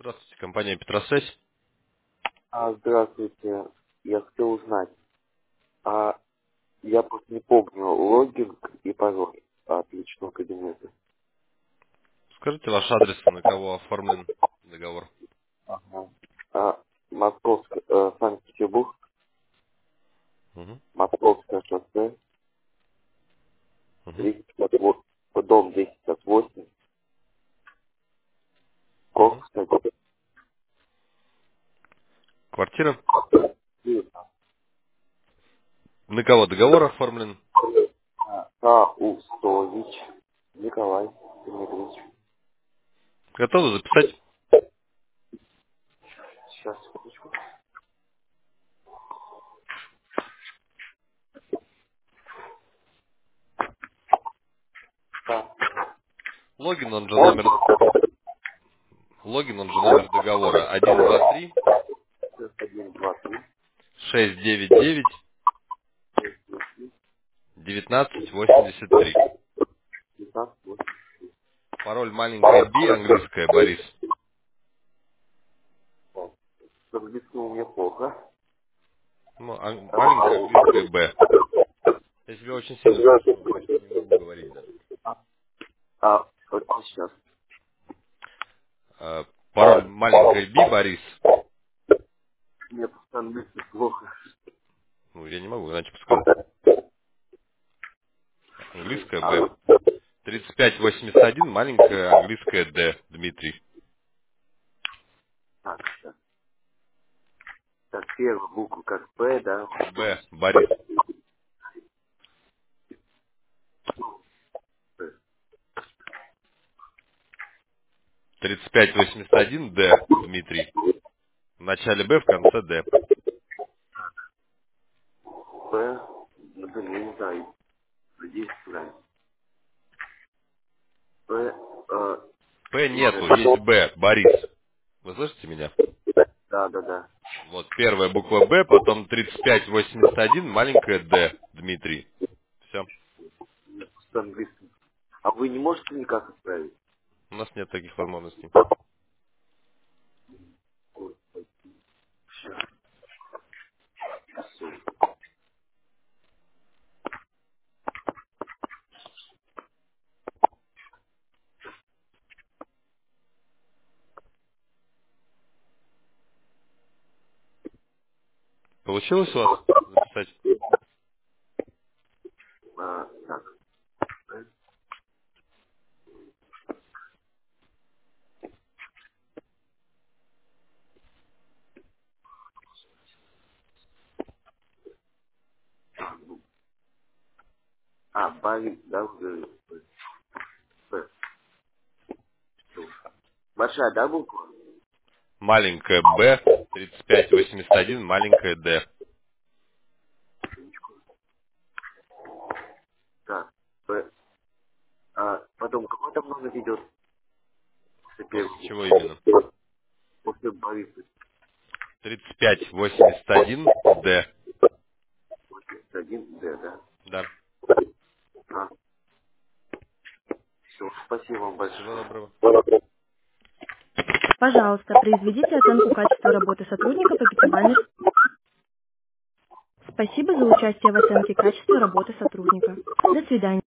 Здравствуйте, компания Петросвязь. Здравствуйте. Я хотел узнать, а я просто не помню логин и пароль от личного кабинета. Скажите ваш адрес, на кого оформлен договор. Ага. Московская, Санкт-Петербург, Мгм, Московское шоссе, мгм, 358, дом 258, мгм. Ковская, Квартира. На кого договор оформлен? Каустович Николай Дмитриевич. Готовы записать? Сейчас, секундочку. Да. Логин, он же номер договора 123 1, 2, 3, 699 1983. 15, 8. Пароль маленькая B, английская, Борис. С английским у меня плохо. Ну, маленькая английская B. Я себя очень сильно слышу, почти не могу говорить даже. Вот сейчас. Пароль маленькая B, Борис. Мне просто английский плохо. Ну, я не могу иначе подсказать. Английская B. 3581, маленькая английская D, Дмитрий. Так, сейчас. Так, первую букву как П, да? Б, Борис. П. 3581, D, Дмитрий. В начале Б, в конце Д. П. Ну, блин, я не знаю. Здесь правильно. П. П нету, есть Д. Б, Борис. Вы слышите меня? Да, да, да. Вот первая буква Б, потом 3581, маленькая Д, Дмитрий. Все. Мне просто английский. А вы не можете никак отправить? У нас нет таких возможностей. Ой, сейчас. Получилось у вас записать? Так. П. Барик, да, уже. П. Большая, да, буква? Маленькая Б, 3581, маленькая Д. Так. П. Потом какой там номер идет? После После первого. чего именно? После Бориса. 3581, Д. 81 Д, да? Да. Все, спасибо вам Всего большое. доброго. Пожалуйста, произведите оценку качества работы сотрудника по пятибалльной. Спасибо за участие в оценке качества работы сотрудника. До свидания.